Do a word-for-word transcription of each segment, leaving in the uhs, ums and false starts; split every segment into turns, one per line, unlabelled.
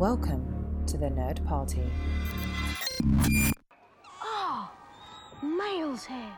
Welcome to the Nerd Party.
Oh, Miles here.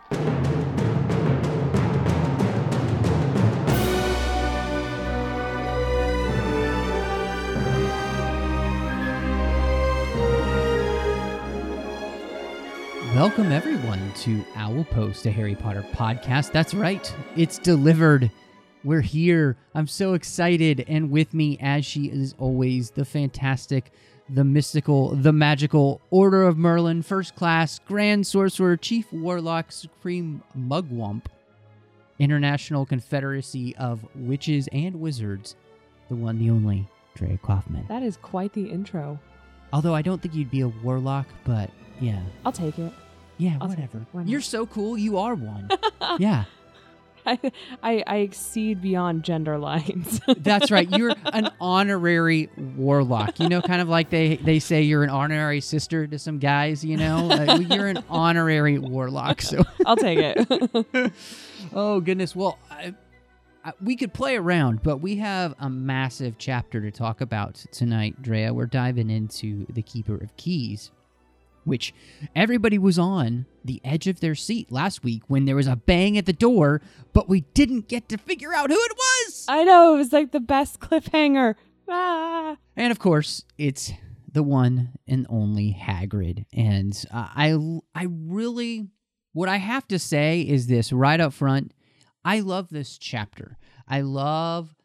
Welcome, everyone, to Owl Post, a Harry Potter podcast. That's right. It's delivered. We're here. I'm so excited. And with me, as she is always, the fantastic, the mystical, the magical Order of Merlin, First Class, Grand Sorcerer, Chief Warlock, Supreme Mugwump, International Confederacy of Witches and Wizards, the one, the only, Drea Kaufman.
That is quite the intro.
Although I don't think you'd be a warlock, but yeah.
I'll take it.
Yeah,
I'll
whatever.
Why not?
You're so cool. You are one. Yeah.
I, I I exceed beyond gender lines.
That's right. You're an honorary warlock. You know, kind of like they, they say you're an honorary sister to some guys, you know? Uh, you're an honorary warlock. So
I'll take it.
Oh, goodness. Well, I, I, we could play around, but we have a massive chapter to talk about tonight, Drea. We're diving into The Keeper of Keys, which everybody was on the edge of their seat last week when there was a bang at the door, but we didn't get to figure out who it was.
I know, it was like the best cliffhanger. Ah.
And of course, it's the one and only Hagrid. And uh, I, I really, what I have to say is this right up front. I love this chapter. I love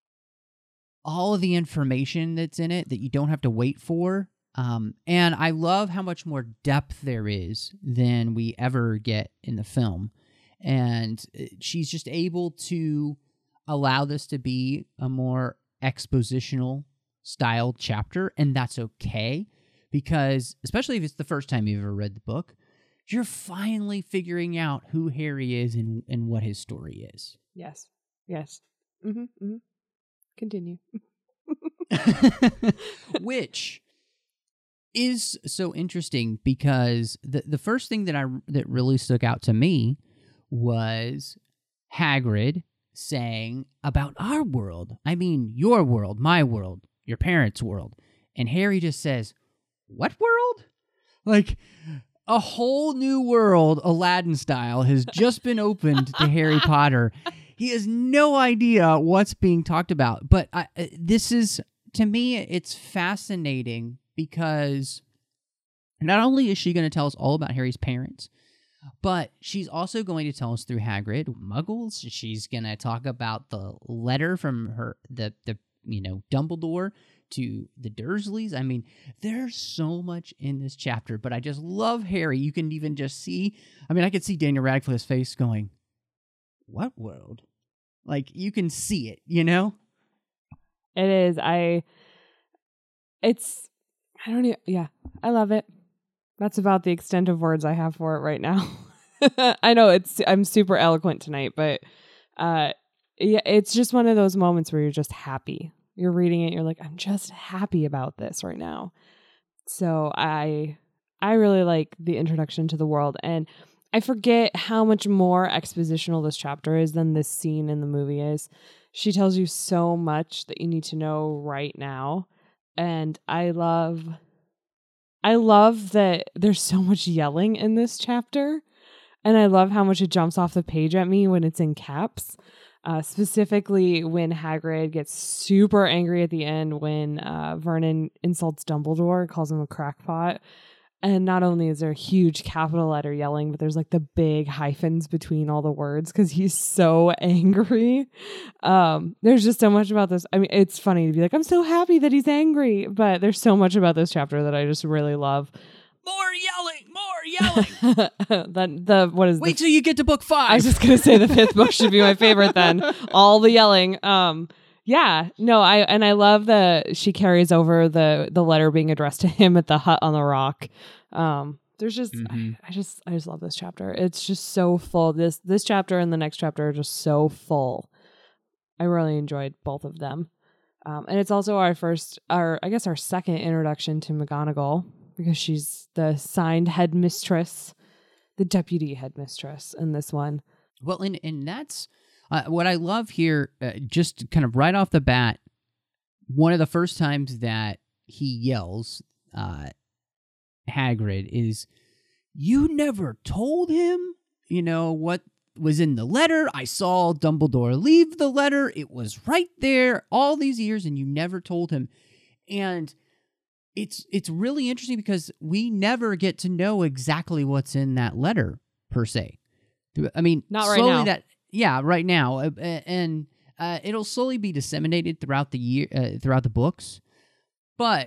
all of the information that's in it that you don't have to wait for. Um, and I love how much more depth there is than we ever get in the film. And she's just able to allow this to be a more expositional style chapter, and that's okay, because especially if it's the first time you've ever read the book, you're finally figuring out who Harry is and, and what his story is.
Yes. Yes. Mm-hmm, mm-hmm. Continue.
Which is so interesting because the the first thing that I that really stuck out to me was Hagrid saying about our world. I mean, your world, my world, your parents' world. And Harry just says, "What world?" Like a whole new world, Aladdin style, has just been opened to Harry Potter. He has no idea what's being talked about. But I, this is, to me, it's fascinating because not only is she going to tell us all about Harry's parents, but she's also going to tell us through Hagrid Muggles. She's going to talk about the letter from her, the the you know Dumbledore to the Dursleys. I mean, there's so much in this chapter, but I just love Harry. You can even just see, I mean, I could see Daniel Radcliffe's face going, "What world?" Like, you can see it, you know?
It is. I, it's, I don't even, yeah, I love it. That's about the extent of words I have for it right now. I know it's, I'm super eloquent tonight, but uh, yeah, it's just one of those moments where you're just happy. You're reading it, you're like, I'm just happy about this right now. So I, I really like the introduction to the world, and I forget how much more expositional this chapter is than this scene in the movie is. She tells you so much that you need to know right now. And I love, I love that there's so much yelling in this chapter. And I love how much it jumps off the page at me when it's in caps. Uh, specifically when Hagrid gets super angry at the end when uh, Vernon insults Dumbledore, calls him a crackpot. And not only is there a huge capital letter yelling, but there's like the big hyphens between all the words because he's so angry. Um, there's just so much about this. I mean, it's funny to be like, I'm so happy that he's angry, but there's so much about this chapter that I just really love.
More yelling, more yelling.
Then the what is
Wait
the,
till you get to book five.
I was just gonna say the fifth book should be my favorite then. All the yelling. Um yeah, no, I and I love that she carries over the the letter being addressed to him at the hut on the rock. Um there's just
Mm-hmm.
I, I just I just love this chapter. It's just so full. This this chapter and the next chapter are just so full. I really enjoyed both of them. Um and it's also our first our I guess our second introduction to McGonagall, because she's the signed headmistress, the deputy headmistress in this one.
Well, and, and that's uh, what I love here, uh, just kind of right off the bat, one of the first times that he yells, uh, Hagrid, is, "You never told him, you know, what was in the letter. I saw Dumbledore leave the letter. It was right there all these years, and you never told him." And it's it's really interesting because we never get to know exactly what's in that letter, per se. I mean,
Not right
slowly
now.
that yeah, right now, uh, and uh, it'll slowly be disseminated throughout the year, uh, throughout the books, but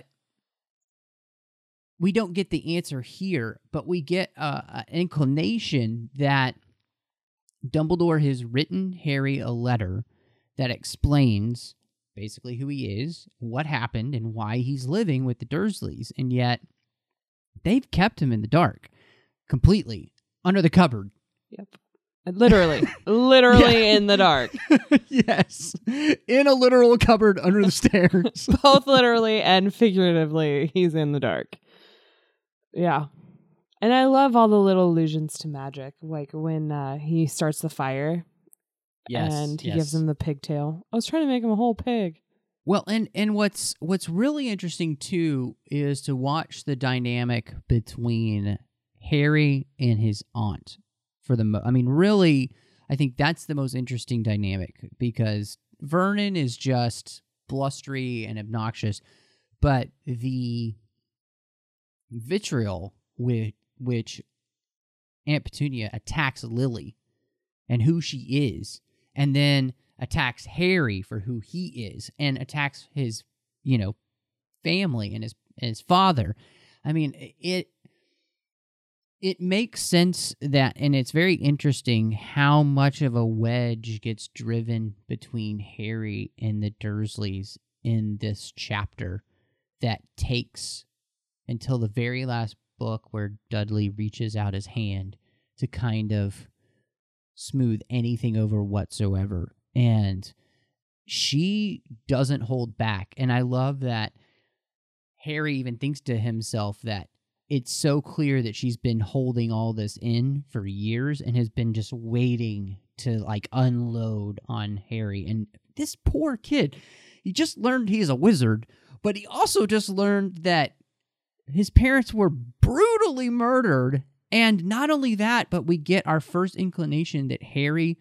we don't get the answer here. But we get uh, an inclination that Dumbledore has written Harry a letter that explains basically who he is, what happened, and why he's living with the Dursleys, and yet they've kept him in the dark, completely, under the cupboard.
Yep. Literally. Literally
Yeah.
in the dark.
Yes. In a literal cupboard under the stairs.
Both literally and figuratively, he's in the dark. Yeah. And I love all the little allusions to magic, like when uh, he starts the fire
Yes.
and he
yes.
gives him the pigtail. I was trying to make him a whole pig.
Well, and and what's what's really interesting too is to watch the dynamic between Harry and his aunt. For the, mo- I mean, really, I think that's the most interesting dynamic because Vernon is just blustery and obnoxious, but the vitriol with which Aunt Petunia attacks Lily and who she is, and then attacks Harry for who he is, and attacks his, you know, family and his and his father. I mean, it it makes sense that, and it's very interesting how much of a wedge gets driven between Harry and the Dursleys in this chapter that takes until the very last book where Dudley reaches out his hand to kind of smooth anything over whatsoever. And she doesn't hold back. And I love that Harry even thinks to himself that it's so clear that she's been holding all this in for years and has been just waiting to like unload on Harry. And this poor kid, he just learned he's a wizard, but he also just learned that his parents were brutally murdered. And not only that, but we get our first inclination that Harry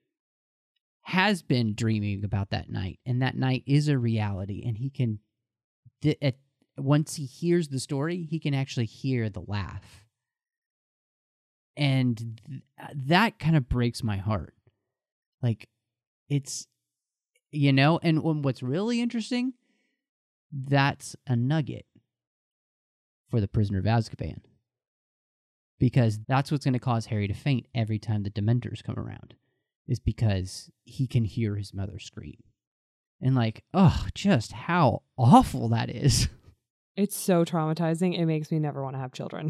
has been dreaming about that night, and that night is a reality, and he can, th- at, once he hears the story, he can actually hear the laugh. And th- that kind of breaks my heart. Like, it's, you know, and when, what's really interesting, that's a nugget for the Prisoner of Azkaban. Because that's what's going to cause Harry to faint every time the Dementors come around, is because he can hear his mother scream. And like, oh, just how awful that is.
It's so traumatizing. It makes me never want to have children.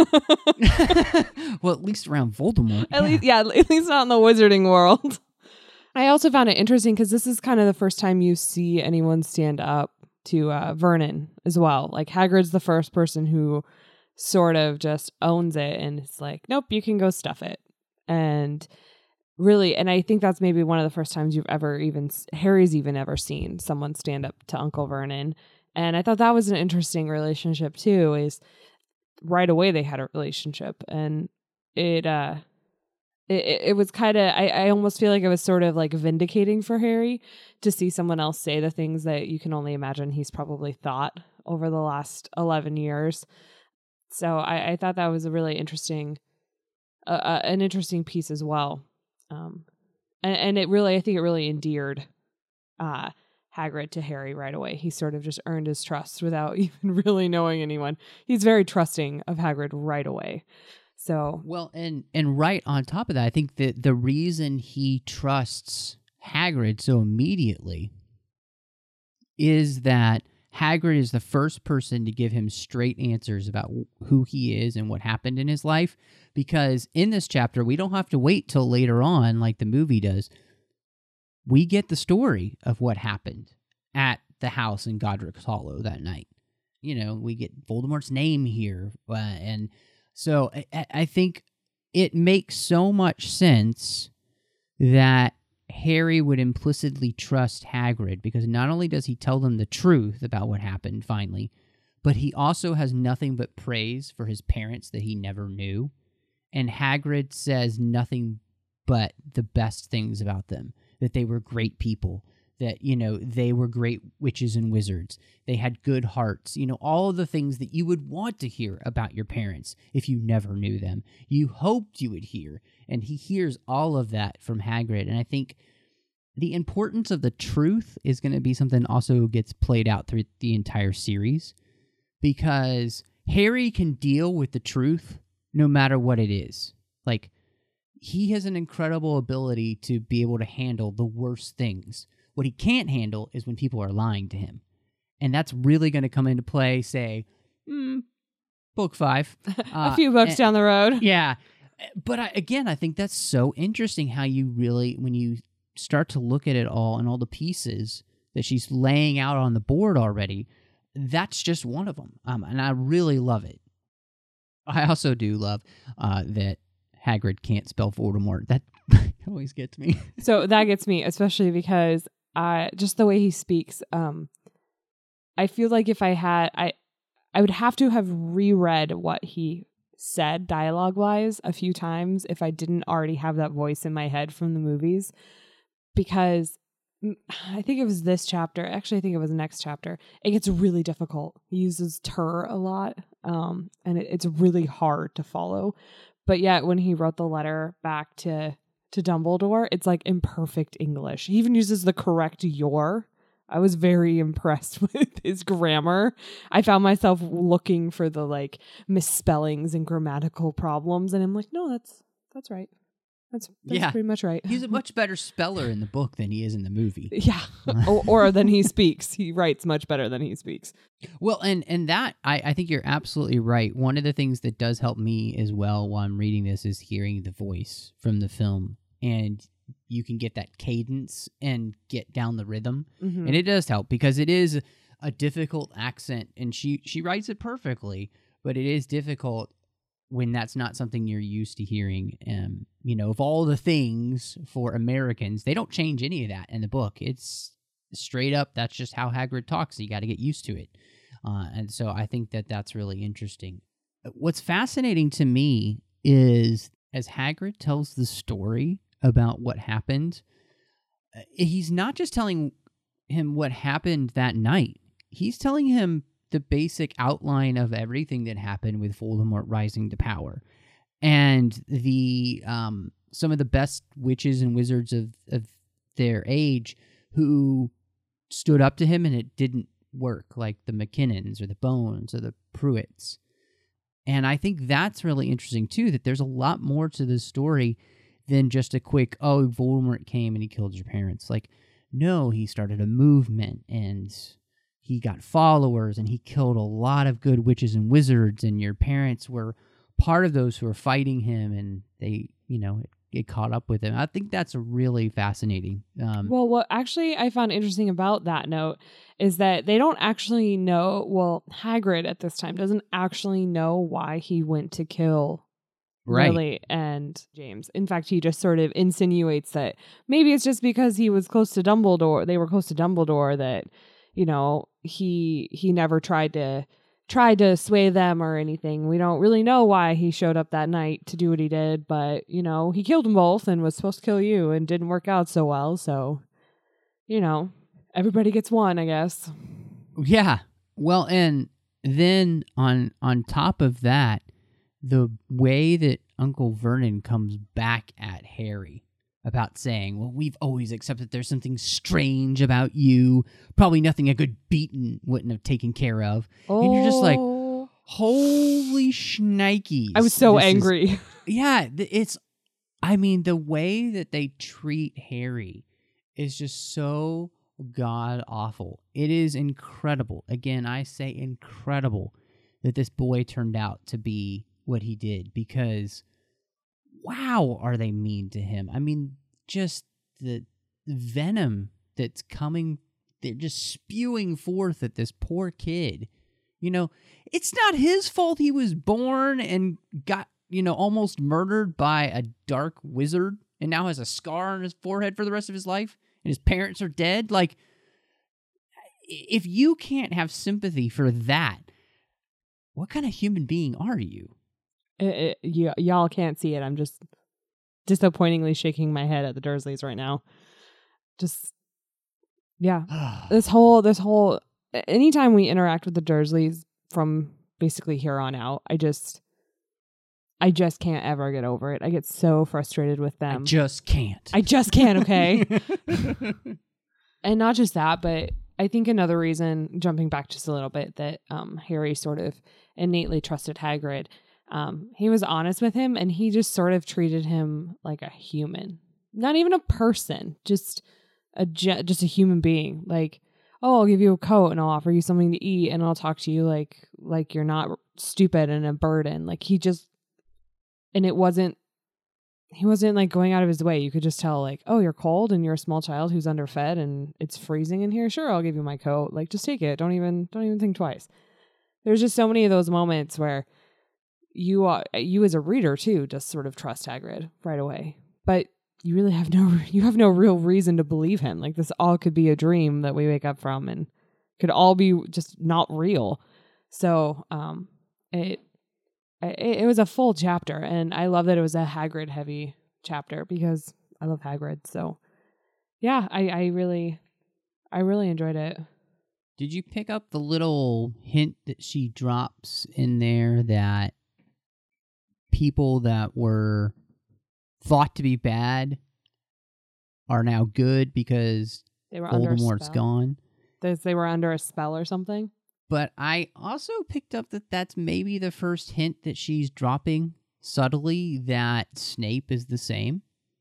Well, at least around Voldemort.
At
yeah.
least, yeah, at least not in the wizarding world. I also found it interesting because this is kind of the first time you see anyone stand up to uh, Vernon as well. Like Hagrid's the first person who sort of just owns it and it's like, nope, you can go stuff it. And really, and I think that's maybe one of the first times you've ever even, Harry's even ever seen someone stand up to Uncle Vernon. And I thought that was an interesting relationship too, is right away they had a relationship. And it, uh, it, it was kind of, I, I almost feel like it was sort of like vindicating for Harry to see someone else say the things that you can only imagine he's probably thought over the last eleven years. So I, I thought that was a really interesting, uh, uh, an interesting piece as well. Um, and, and it really, I think it really endeared uh, Hagrid to Harry right away. He sort of just earned his trust without even really knowing anyone. He's very trusting of Hagrid right away. So
Well, and and right on top of that, I think that the reason he trusts Hagrid so immediately is that Hagrid is the first person to give him straight answers about who he is and what happened in his life. Because in this chapter, we don't have to wait till later on like the movie does. We get the story of what happened at the house in Godric's Hollow that night. You know, we get Voldemort's name here. Uh, and so I, I think it makes so much sense that Harry would implicitly trust Hagrid, because not only does he tell them the truth about what happened finally, but he also has nothing but praise for his parents that he never knew. And Hagrid says nothing but the best things about them, that they were great people, that, you know, they were great witches and wizards. They had good hearts, you know, all of the things that you would want to hear about your parents if you never knew them. You hoped you would hear, and he hears all of that from Hagrid. And I think the importance of the truth is going to be something also gets played out through the entire series, because Harry can deal with the truth no matter what it is. Like, he has an incredible ability to be able to handle the worst things. What he can't handle is when people are lying to him. And that's really going to come into play, say, mm, book five.
a
Uh,
few books
and-
down the road.
Yeah. But I, again, I think that's so interesting how you really, when you start to look at it all and all the pieces that she's laying out on the board already, that's just one of them. Um, and I really love it. I also do love uh, that Hagrid can't spell Voldemort. That always gets me.
So that gets me, especially because I just the way he speaks. Um, I feel like if I had, I, I would have to have reread what he said dialogue wise a few times if I didn't already have that voice in my head from the movies, because I think it was this chapter. Actually, I think it was the next chapter. It gets really difficult. He uses "ter" a lot, um, and it, it's really hard to follow. But yet, when he wrote the letter back to to Dumbledore, it's like in perfect English. He even uses the correct "your." I was very impressed with his grammar. I found myself looking for the like misspellings and grammatical problems, and I'm like, no, that's that's right. That's, that's
Yeah.
pretty much right.
He's a much better speller in the book than he is in the movie.
Yeah, or, or than he speaks. He writes much better than he speaks.
Well, and and that, I, I think you're absolutely right. One of the things that does help me as well while I'm reading this is hearing the voice from the film. And you can get that cadence and get down the rhythm.
Mhm.
And it does help because it is a difficult accent. And she, she writes it perfectly, but it is difficult when that's not something you're used to hearing. Um, you know, of all the things for Americans, they don't change any of that in the book. It's straight up, that's just how Hagrid talks. You got to get used to it. Uh, and so I think that that's really interesting. What's fascinating to me is as Hagrid tells the story about what happened, uh, he's not just telling him what happened that night. He's telling him the basic outline of everything that happened with Voldemort rising to power, and the um, some of the best witches and wizards of, of their age who stood up to him and it didn't work, like the McKinnons or the Bones or the Pruitts. And I think that's really interesting too, that there's a lot more to this story than just a quick, oh, Voldemort came and he killed your parents. Like, no, he started a movement and he got followers and he killed a lot of good witches and wizards, and your parents were part of those who were fighting him, and they, you know, get caught up with him. I think that's really fascinating. Um,
Well, what actually I found interesting about that note is that they don't actually know, well, Hagrid at this time doesn't actually know why he went to kill
Right.
Lily and James. In fact, he just sort of insinuates that maybe it's just because he was close to Dumbledore, they were close to Dumbledore, that, you know, he he never tried to tried to sway them or anything. We don't really know why he showed up that night to do what he did, but, you know, he killed them both and was supposed to kill you and didn't work out so well, so, you know, everybody gets one, I guess.
Yeah. Well, and then on on top of that, the way that Uncle Vernon comes back at Harry about saying, well, we've always accepted there's something strange about you, probably nothing a good beaten wouldn't have taken care of. And you're just like,
Oh.
holy shnikes.
I was so
This is-
angry.
yeah, th- it's, I mean, the way that they treat Harry is just so god awful. It is incredible. Again, I say incredible that this boy turned out to be what he did, because wow, are they mean to him. I mean, just the venom that's coming, they're just spewing forth at this poor kid. You know, it's not his fault he was born and got, you know, almost murdered by a dark wizard and now has a scar on his forehead for the rest of his life, and his parents are dead. Like, if you can't have sympathy for that, what kind of human being are you?
It, it, y- y'all can't see it. I'm just disappointingly shaking my head at the Dursleys right now. Just, yeah. this whole, this whole, anytime we interact with the Dursleys from basically here on out, I just, I just can't ever get over it. I get so frustrated with them.
I just can't.
I just can't, okay? And not just that, but I think another reason, jumping back just a little bit, that um, Harry sort of innately trusted Hagrid, um, he was honest with him, and he just sort of treated him like a human. Not even a person, just a ge- just a human being. Like, oh, I'll give you a coat, and I'll offer you something to eat, and I'll talk to you like like you're not stupid and a burden. Like, he just... And it wasn't, he wasn't like going out of his way. You could just tell like, oh, you're cold and you're a small child who's underfed and it's freezing in here. Sure, I'll give you my coat. Like, just take it. Don't even, don't even think twice. There's just so many of those moments where you are, you as a reader too, just sort of trust Hagrid right away. But you really have no, you have no real reason to believe him. Like, this all could be a dream that we wake up from and could all be just not real. So, um, it, It, it was a full chapter, and I love that it was a Hagrid heavy chapter because I love Hagrid. So, yeah, I, I really, I really enjoyed it.
Did you pick up the little hint that she drops in there that people that were thought to be bad are now good because
They were under a
Voldemort's
spell.
gone?
They, they were under a spell or something.
But I also picked up that that's maybe the first hint that she's dropping subtly that Snape is the same.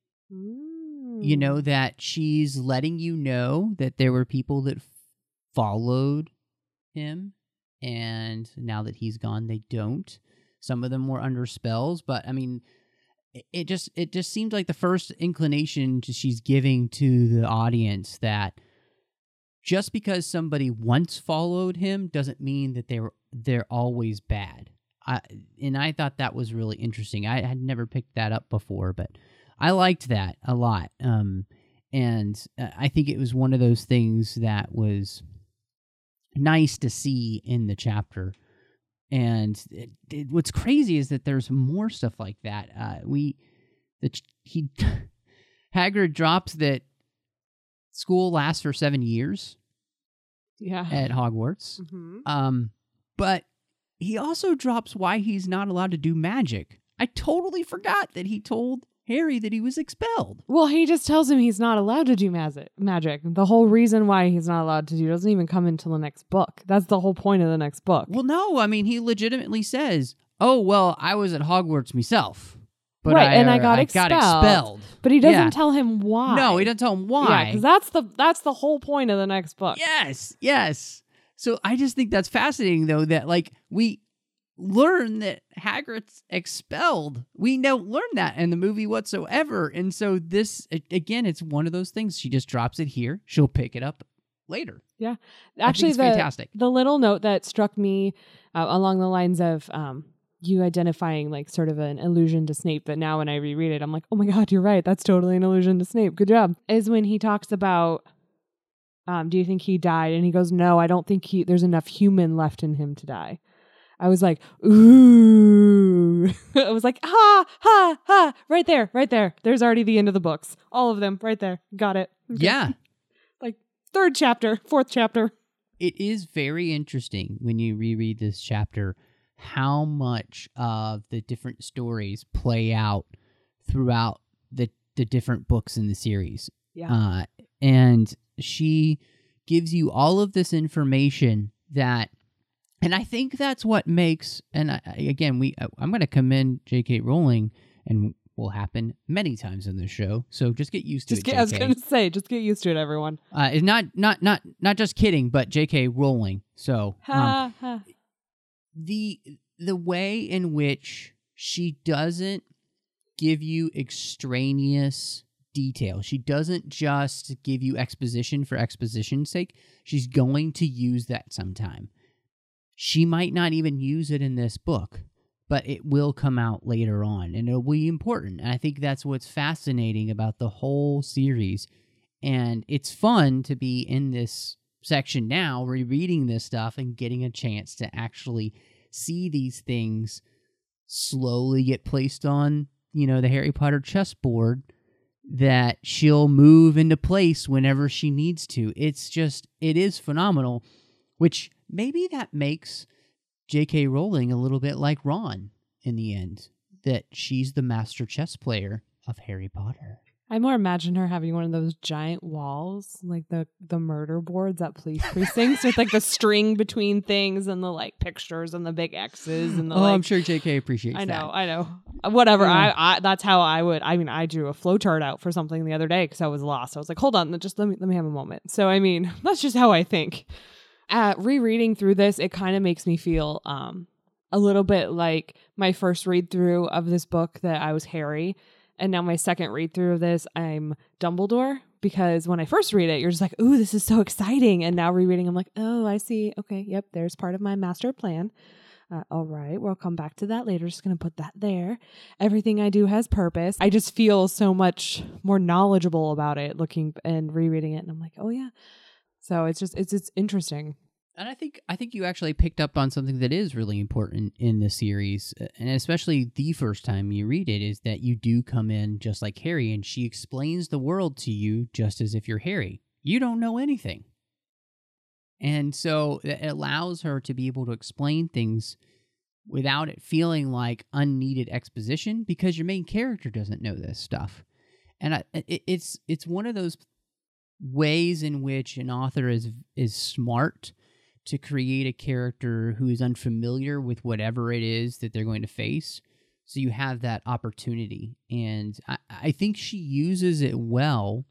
Mm.
You know, that she's letting you know that there were people that f- followed him, and now that he's gone, they don't. Some of them were under spells, but I mean, it, it just it just seemed like the first inclination to, she's giving to the audience that just because somebody once followed him doesn't mean that they were they're always bad. I, and I thought that was really interesting. I had never picked that up before, but I liked that a lot. Um, and uh, I think it was one of those things that was nice to see in the chapter. And it, it, what's crazy is that there's more stuff like that. Uh, we, the he, Hagrid drops that school lasts for seven years
Yeah.
at Hogwarts.
Mm-hmm.
Um, but he also drops why he's not allowed to do magic. I totally forgot that he told Harry that he was expelled.
Well, he just tells him he's not allowed to do magic. Magic. The whole reason why he's not allowed to do doesn't even come until the next book. That's the whole point of the next book.
Well, no, I mean, he legitimately says, oh, well, I was at Hogwarts myself. But
right,
I,
and I
uh,
got
I
expelled.
got expelled.
But he doesn't
Yeah.
tell him why.
No, he doesn't tell him why.
Yeah, because that's the that's the whole point of the next book.
Yes, yes. So I just think that's fascinating, though, that, like, we learn that Hagrid's expelled. We don't learn that in the movie whatsoever. And so this, again, it's one of those things. She just drops it here. She'll pick it up later.
Yeah.
I think
Actually,
it's
the,
fantastic.
the little note that struck me uh, along the lines of um, you identifying like sort of an allusion to Snape, but now when I reread it, I'm like, oh my God, you're right. That's totally an allusion to Snape. Good job. Is when he talks about, um, do you think he died? And he goes, no, I don't think he, there's enough human left in him to die. I was like, ooh. I was like, ha, ha, ha, right there, right there. There's already the end of the books. All of them right there. Got it. Okay.
Yeah.
Like third chapter, fourth chapter.
It is very interesting when you reread this chapter how much of the different stories play out throughout the, the different books in the series.
Yeah.
Uh, and she gives you all of this information that, and I think that's what makes, and I, again, we I'm going to commend J K. Rowling, and will happen many times in this show. So just get used to
Just
it.
get, I was going to say, just get used to it, everyone.
Uh, it's not not not not just kidding, but J K. Rowling. So um,
Ha, ha.
the the way in which she doesn't give you extraneous detail. She doesn't just give you exposition for exposition's sake. She's going to use that sometime. She might not even use it in this book, but it will come out later on, and it'll be important. And I think that's what's fascinating about the whole series. And it's fun to be in this section now, rereading this stuff and getting a chance to actually see these things slowly get placed on, you know, the Harry Potter chessboard that she'll move into place whenever she needs to. It's just, it is phenomenal, which maybe that makes J K. Rowling a little bit like Ron in the end, that she's the master chess player of Harry Potter.
I more imagine her having one of those giant walls, like the the murder boards at police precincts, with like the string between things and the like pictures and the big X's and the
oh,
like.
I'm sure J K appreciates
I know,
that.
I know. Whatever.
Yeah.
I, I that's how I would. I mean, I drew a flowchart out for something the other day because I was lost. I was like, hold on, just let me let me have a moment. So I mean, that's just how I think. Uh, rereading through this, it kind of makes me feel um a little bit like my first read through of this book that I was Harry. And now my second read through of this, I'm Dumbledore, because when I first read it, you're just like, ooh, this is so exciting. And now rereading, I'm like, oh, I see. Okay, yep, there's part of my master plan. Uh, all right, we'll come back to that later. Just going to put that there. Everything I do has purpose. I just feel so much more knowledgeable about it looking and rereading it. And I'm like, oh, yeah. So it's just, it's it's interesting.
And I think I think you actually picked up on something that is really important in the series, and especially the first time you read it, is that you do come in just like Harry, and she explains the world to you just as if you're Harry. You don't know anything. And so it allows her to be able to explain things without it feeling like unneeded exposition, because your main character doesn't know this stuff. And I, it, it's it's one of those ways in which an author is is smart to create a character who is unfamiliar with whatever it is that they're going to face. So you have that opportunity. And I, I think she uses it well.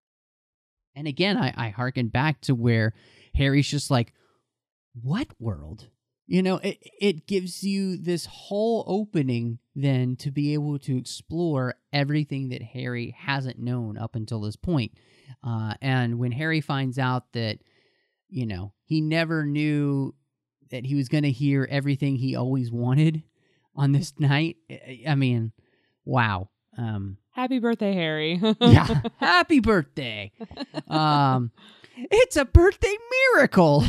And again, I, I hearken back to where Harry's just like, what world? You know, it, it gives you this whole opening then to be able to explore everything that Harry hasn't known up until this point. Uh, and when Harry finds out that, you know, he never knew that he was going to hear everything he always wanted on this night. I mean, wow. Um,
Happy birthday, Harry.
yeah. Happy birthday. Um, it's a birthday miracle.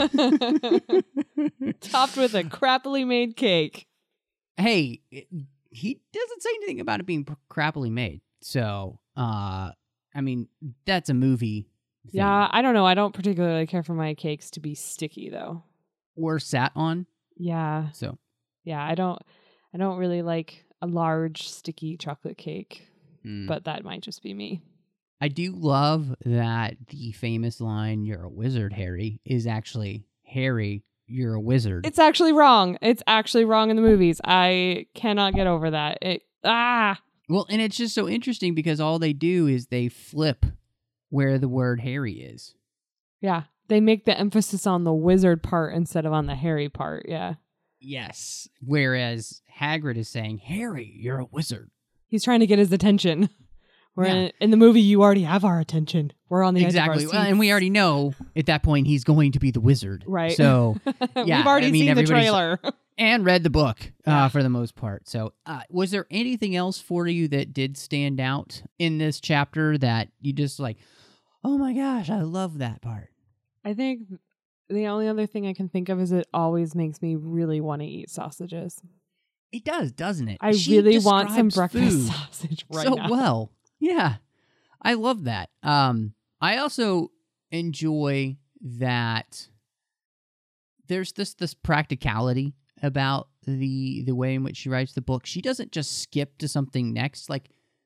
Topped with a crappily made cake.
Hey, it, he doesn't say anything about it being crappily made. So, uh, I mean, that's a movie thing.
Yeah, I don't know. I don't particularly care for my cakes to be sticky, though.
Or sat on.
Yeah.
So.
Yeah, I don't. I don't really like a large sticky chocolate cake,
Mm.
but that might just be me.
I do love that the famous line, "You're a wizard, Harry," is actually, "Harry, you're a wizard."
It's actually wrong. It's actually wrong in the movies. I cannot get over that. It ah.
Well, and it's just so interesting because all they do is they flip where the word Harry is.
Yeah, they make the emphasis on the wizard part instead of on the Harry part. Yeah.
Yes. Whereas Hagrid is saying, "Harry, you're a wizard."
He's trying to get his attention. Where
Yeah.
in, in the movie, you already have our attention. We're on the
Exactly.
edge of
Well,
our
and we
seats.
already know at that point he's going to be the wizard.
Right.
So, yeah,
We've already
I mean,
seen the
everybody's-
trailer.
and read the book uh,
Yeah.
for the most part. So, uh, was there anything else for you that did stand out in this chapter that you just like, oh my gosh, I love that part?
I think the only other thing I can think of is it always makes me really want to eat sausages.
It does, doesn't it?
I
She
really want some
describes
breakfast
food
sausage right
so
now.
well. Yeah, I love that. Um, I also enjoy that there's this this practicality about the the way in which she writes the book. She doesn't just skip to something next. Like,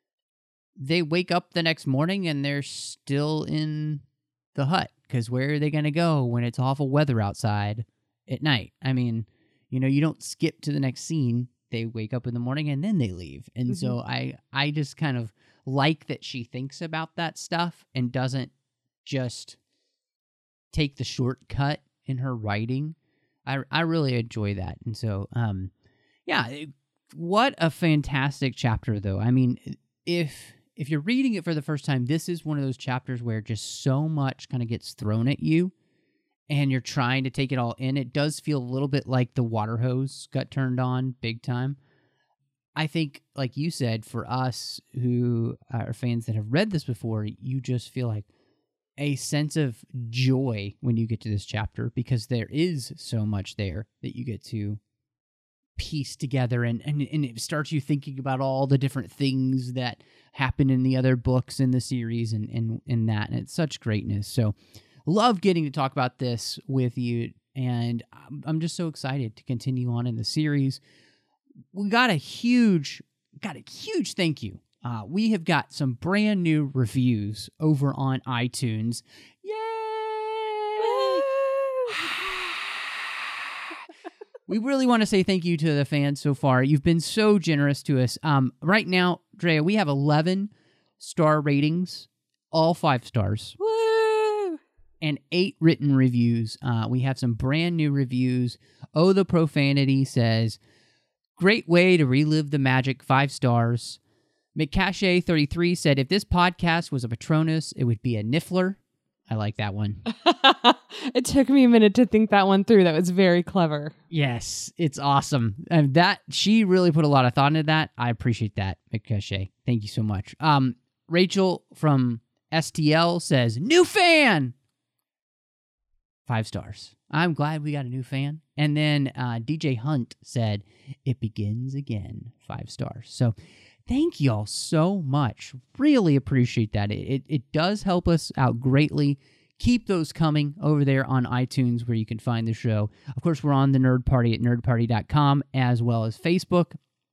they wake up the next morning and they're still in the hut, because where are they going to go when it's awful weather outside at night? I mean, you know, you don't skip to the next scene. They wake up in the morning and then they leave. And
Mm-hmm.
so I I just kind of like that she thinks about that stuff and doesn't just take the shortcut in her writing. I I really enjoy that. And so um yeah, it- what a fantastic chapter though. I mean, if if you're reading it for the first time, this is one of those chapters where just so much kind of gets thrown at you and you're trying to take it all in. It does feel a little bit like the water hose got turned on big time. I think, like you said, for us who are fans that have read this before, you just feel like a sense of joy when you get to this chapter, because there is so much there that you get to piece together, and, and, and it starts you thinking about all the different things that happen in the other books in the series and, and, and that. And it's such greatness. So love getting to talk about this with you. And I'm, I'm just so excited to continue on in the series. We got a huge, got a huge thank you. Uh, we have got some brand new reviews over on iTunes. Yay! We really want to say thank you to the fans so far. You've been so generous to us. Um, right now, Drea, we have eleven star ratings, all five stars.
Woo!
And eight written reviews. Uh, we have some brand new reviews. Oh, the Profanity says, great way to relive the magic, five stars. McCache thirty-three said, if this podcast was a Patronus, it would be a Niffler. I like that one.
It took me a minute to think that one through. That was very clever.
Yes, it's awesome. And that she really put a lot of thought into that. I appreciate that, McCache. Thank you so much. Um, Rachel from S T L says, new fan! Five stars. I'm glad we got a new fan. And then uh, D J Hunt said, it begins again. Five stars. So thank y'all so much. Really appreciate that. It, it, it does help us out greatly. Keep those coming over there on iTunes where you can find the show. Of course, we're on the Nerd Party at nerd party dot com as well as Facebook.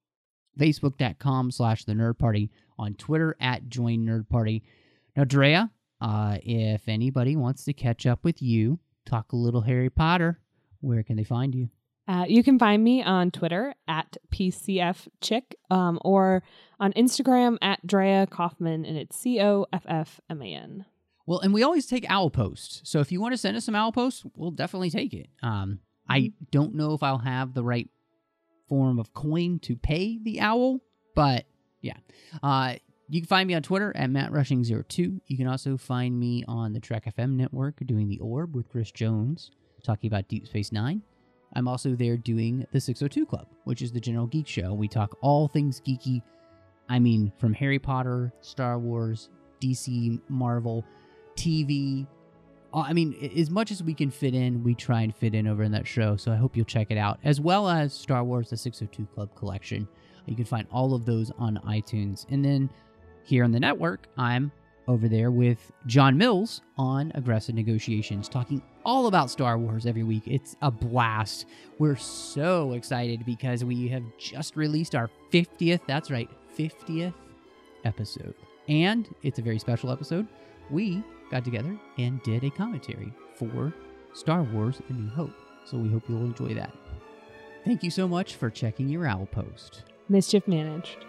Facebook.com slash the Nerd Party. On Twitter at Join Nerd Party. Now, Drea, uh, if anybody wants to catch up with you, talk a little Harry Potter, where can they find you?
Uh, you can find me on Twitter at P C F Chick um, or on Instagram at Drea Kaufman, and it's C O F F M A N.
Well, and we always take owl posts. So if you want to send us some owl posts, we'll definitely take it. Um, mm-hmm. I don't know if I'll have the right form of coin to pay the owl, but yeah. Uh, you can find me on Twitter at Matt Rushing zero two. You can also find me on the Trek F M network doing The Orb with Chris Jones, talking about Deep Space Nine. I'm also there doing the six oh two Club, which is the General Geek Show. We talk all things geeky. I mean, from Harry Potter, Star Wars, D C, Marvel, T V. I mean, as much as we can fit in, we try and fit in over in that show. So I hope you'll check it out, as well as Star Wars, the six oh two Club collection. You can find all of those on iTunes. And then here on the network, I'm over there with John Mills on Aggressive Negotiations, talking all about Star Wars every week. It's a blast. We're so excited because we have just released our fiftieth, that's right, fiftieth episode. And it's a very special episode. We got together and did a commentary for Star Wars A New Hope. So we hope you'll enjoy that. Thank you so much for checking your owl post.
Mischief managed.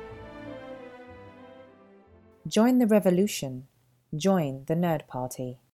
Join the revolution. Join the Nerd Party.